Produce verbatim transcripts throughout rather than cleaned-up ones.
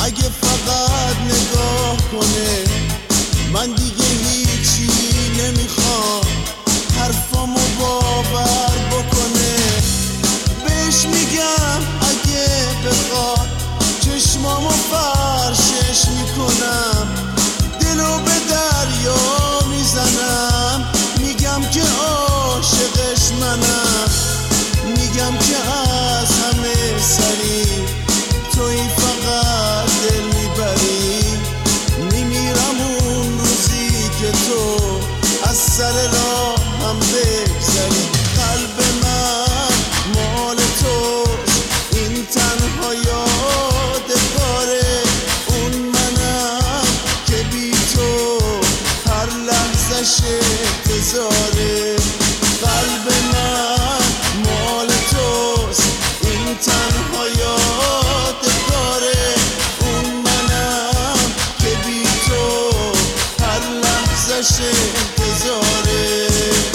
اگه فقط نگاه کنه. من دیگه هیچی نمیخوام، حرفامو باور بکنه. بهش میگم اگه بخواد چشمامو فرشش میکنم، دلو به دریا میزنم. میگم که عاشقش منم، میگم که از همه سری توی فقط دل میبری. میمیرم اون روزی که تو از سر راه هم بگذری. قلب من مال توست، این تنها یادگاره. اون منم که بی تو هر لحظه‌ش انتظاره. قلب من مال توست، این تنها یادگاره. اون منم که بی تو هر لحظه‌ش انتظاره.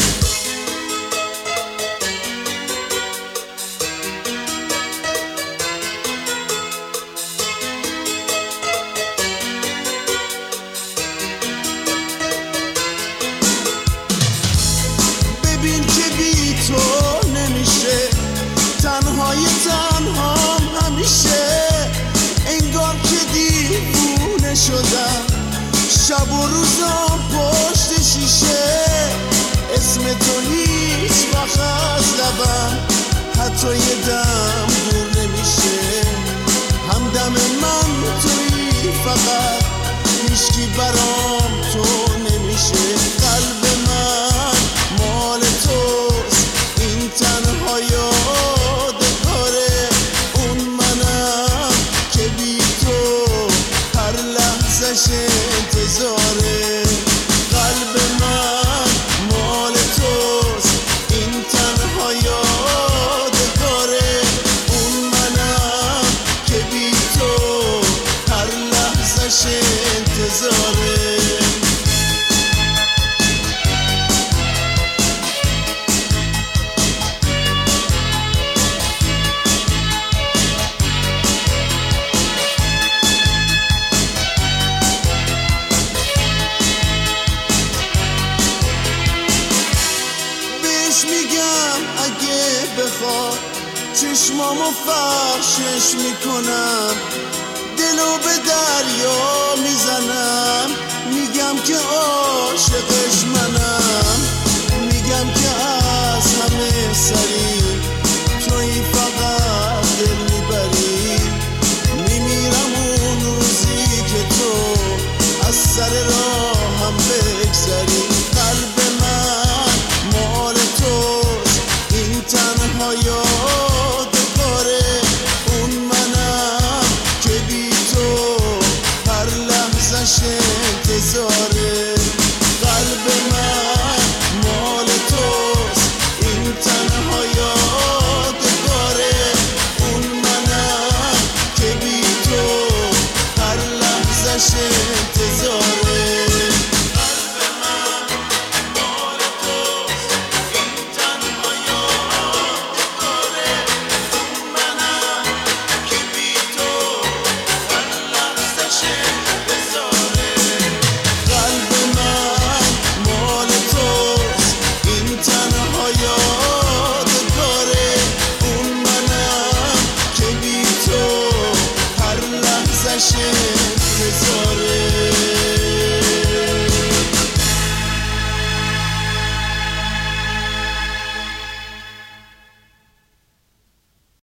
ببین که بی تو نمیشه، تنهای تنهام همیشه. انگار که دیوونه شدم، شب و روزم پشت شیشه. اسم تو هیچ وقت از لبم حتی یه دم دور نمیشه. همدم من توی فقط، هیچکی برام تو نمیشه. قلب من مال توست، این تنها یادگاره. اون منم که بی تو هر لحظه‌ش انتظاره. قلب من مال توست، این تنها یادگاره. اون منم که بی تو هر لحظه‌ش انتظاره. میگم اگه بخواد چشمامو فرشش میکنم، دلو به دریا میزنم. میگم که عاشقش منم، میگم که از همه سری توی فقط دل میبری. میمیرم اون روزی که تو از سر راه هم بگذری. قلب من مال توست، این تنها یادگاره. اون منم که بی تو هر لحظه‌ش انتظاره. قلب من مال توست، این تنها یادگاره. اون منم که بی تو هر لحظه‌ش انتظاره. انتظاره.